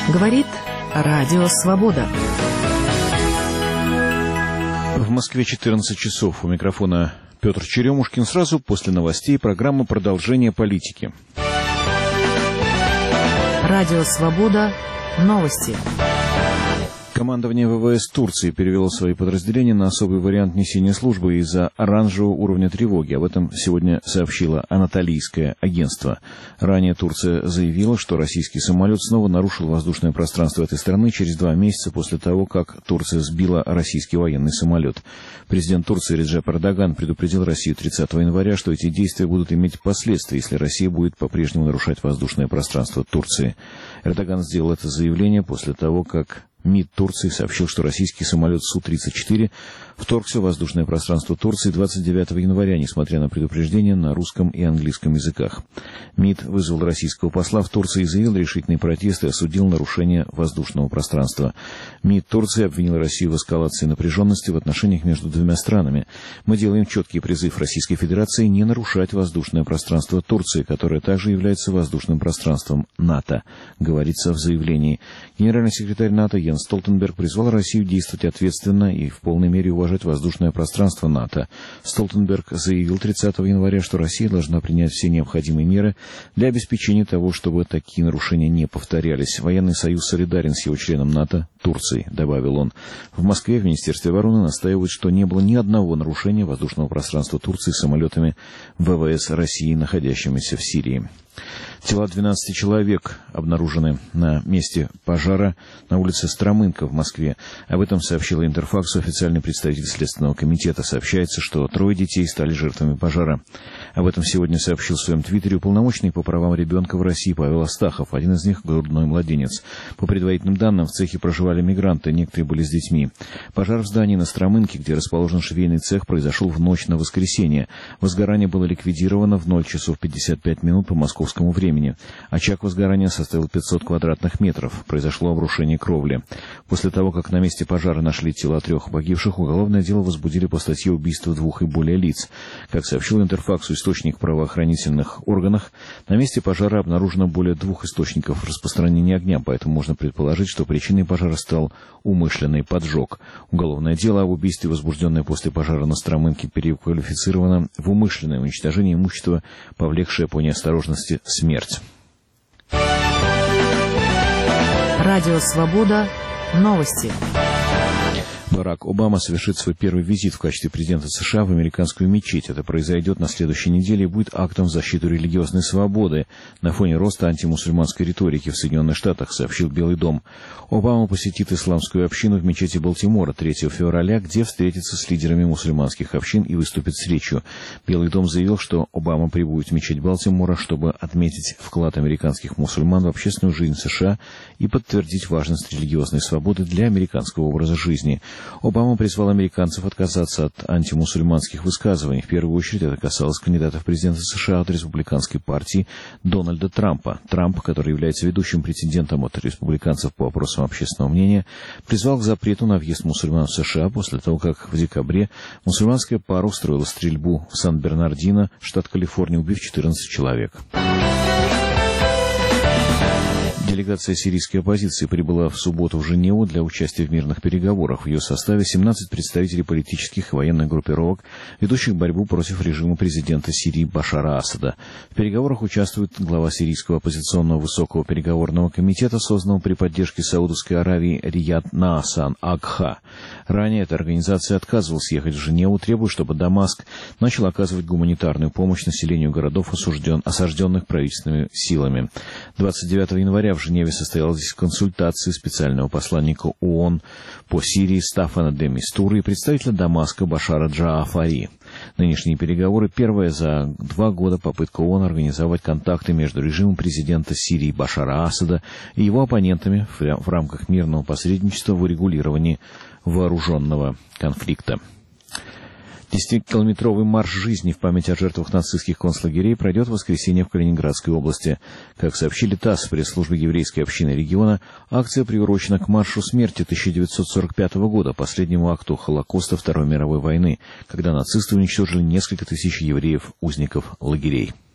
Говорит Радио Свобода. В Москве 14 часов. У микрофона Петр Черемушкин. Сразу после новостей программа «Продолжение политики». Радио Свобода. Новости. Командование ВВС Турции перевело свои подразделения на особый вариант несения службы из-за оранжевого уровня тревоги. Об этом сегодня сообщило Анатолийское агентство. Ранее Турция заявила, что российский самолет снова нарушил воздушное пространство этой страны через 2 месяца после того, как Турция сбила российский военный самолет. Президент Турции Реджеп Эрдоган предупредил Россию 30 января, что эти действия будут иметь последствия, если Россия будет по-прежнему нарушать воздушное пространство Турции. Эрдоган сделал это заявление после того, как МИД Турции сообщил, что российский самолет Су-34 вторгся в воздушное пространство Турции 29 января, несмотря на предупреждения на русском и английском языках. МИД вызвал российского посла в Турции и заявил решительный протест и осудил нарушение воздушного пространства. МИД Турции обвинил Россию в эскалации напряженности в отношениях между двумя странами. Мы делаем четкий призыв Российской Федерации не нарушать воздушное пространство Турции, которое также является воздушным пространством НАТО, говорится в заявлении. Генеральный секретарь НАТО Йенс Столтенберг призвал Россию действовать ответственно и в полной мере уважать воздушное пространство НАТО. Столтенберг заявил 30 января, что Россия должна принять все необходимые меры для обеспечения того, чтобы такие нарушения не повторялись. Военный союз солидарен с его членом НАТО Турцией, добавил он. В Москве в Министерстве обороны настаивают, что не было ни одного нарушения воздушного пространства Турции самолетами ВВС России, находящимися в Сирии. Тела 12 человек обнаружены на месте пожара на улице Стромынка в Москве. Об этом сообщила Интерфаксу официальный представитель Следственного комитета. Сообщается, что 3 детей стали жертвами пожара. Об этом сегодня сообщил в своем твиттере уполномоченный по правам ребенка в России Павел Астахов. Один из них — грудной младенец. По предварительным данным, в цехе проживали мигранты, некоторые были с детьми. Пожар в здании на Стромынке, где расположен швейный цех, произошел в ночь на воскресенье. Возгорание было ликвидировано в 0 часов 55 минут по московскому времени. Очаг возгорания составил 500 квадратных метров. Произошло обрушение кровли. После того, как на месте пожара нашли тела 3 погибших, уголовное дело возбудили по статье убийства 2 и более лиц. Как сообщил Интерфаксу источник в правоохранительных органах, на месте пожара обнаружено более 2 источников распространения огня, поэтому можно предположить, что причиной пожара стал умышленный поджог. Уголовное дело об убийстве, возбужденное после пожара на Стромынке, переквалифицировано в умышленное уничтожение имущества, повлекшее по неосторожности смерть. Радио Свобода. Новости. Барак Обама совершит свой первый визит в качестве президента США в американскую мечеть. Это произойдет на следующей неделе и будет актом в защиту религиозной свободы на фоне роста антимусульманской риторики в Соединенных Штатах, сообщил Белый дом. Обама посетит исламскую общину в мечети Балтимора 3 февраля, где встретится с лидерами мусульманских общин и выступит с речью. Белый дом заявил, что Обама прибудет в мечеть Балтимора, чтобы отметить вклад американских мусульман в общественную жизнь США и подтвердить важность религиозной свободы для американского образа жизни. Обама призвал американцев отказаться от антимусульманских высказываний. В первую очередь это касалось кандидата в президенты США от республиканской партии Дональда Трампа. Трамп, который является ведущим претендентом от республиканцев по вопросам общественного мнения, призвал к запрету на въезд мусульман в США после того, как в декабре мусульманская пара устроила стрельбу в Сан-Бернардино, штат Калифорния, убив 14 человек. Делегация сирийской оппозиции прибыла в субботу в Женеву для участия в мирных переговорах. В ее составе 17 представителей политических и военных группировок, ведущих борьбу против режима президента Сирии Башара Асада. В переговорах участвует глава сирийского оппозиционного высокого переговорного комитета, созданного при поддержке Саудовской Аравии Рияд Наасан Агха. Ранее эта организация отказывалась ехать в Женеву, требуя, чтобы Дамаск начал оказывать гуманитарную помощь населению городов, осажденных правительственными силами. 29 января в Женеве состоялась консультация специального посланника ООН по Сирии Стаффана де Мистура и представителя Дамаска Башара Джаафари. Нынешние переговоры — первая за 2 года попытка ООН организовать контакты между режимом президента Сирии Башара Асада и его оппонентами в рамках мирного посредничества в урегулировании вооруженного конфликта. 10-километровый марш жизни в память о жертвах нацистских концлагерей пройдет в воскресенье в Калининградской области. Как сообщили ТАСС в пресс-службе еврейской общины региона, акция приурочена к маршу смерти 1945 года, последнему акту Холокоста Второй мировой войны, когда нацисты уничтожили несколько тысяч евреев, узников лагерей.